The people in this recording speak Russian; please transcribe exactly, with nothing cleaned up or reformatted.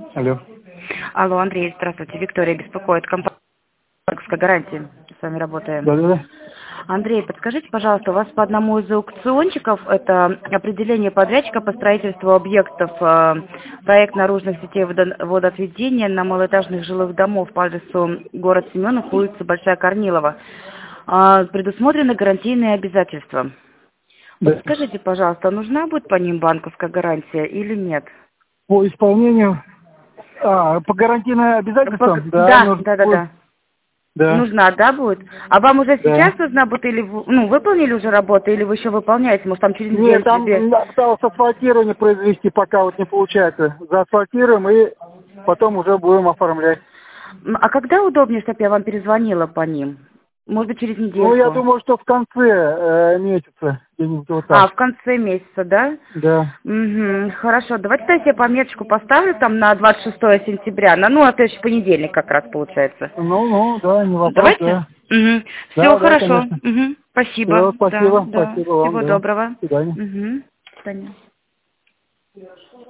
Алло. Алло, Андрей, здравствуйте. Виктория беспокоит. Компания «Банковская гарантия». С вами работаем. Да-да-да. Андрей, подскажите, пожалуйста, у вас по одному из аукциончиков, это определение подрядчика по строительству объектов, э, проект наружных сетей водо- водоотведения на малоэтажных жилых домов по адресу город Семенов, улица Большая Корнилова, э, предусмотрены гарантийные обязательства. Да. Скажите, пожалуйста, нужна будет по ним банковская гарантия или нет? По исполнению... А, по гарантийным обязательствам? По- Да, Да, нужно да, да, будет. да. Да, Нужна, да, будет? А вам уже да. сейчас нужна будет, или вы, ну, выполнили уже работу, или вы еще выполняете? Может, там через Нет, неделю, через там две? м, осталось асфальтирование произвести, пока вот не получается. Заасфальтируем и потом уже будем оформлять. М, А когда удобнее, чтобы я вам перезвонила по ним? Может быть, через Ну, я недельку? думаю, что в конце э, месяца, где-нибудь вот А, так. в конце месяца, да? Да. Угу, хорошо. Давайте я себе пометочку поставлю там на двадцать шестое сентября, на, ну, на следующий понедельник как раз получается. Ну, ну, да, не вопрос, Давайте? да. Угу. Все Да, да, хорошо. конечно. Угу. Спасибо. Все, Да, спасибо, да. спасибо вам, Всего да. доброго. До свидания. Угу. До свидания.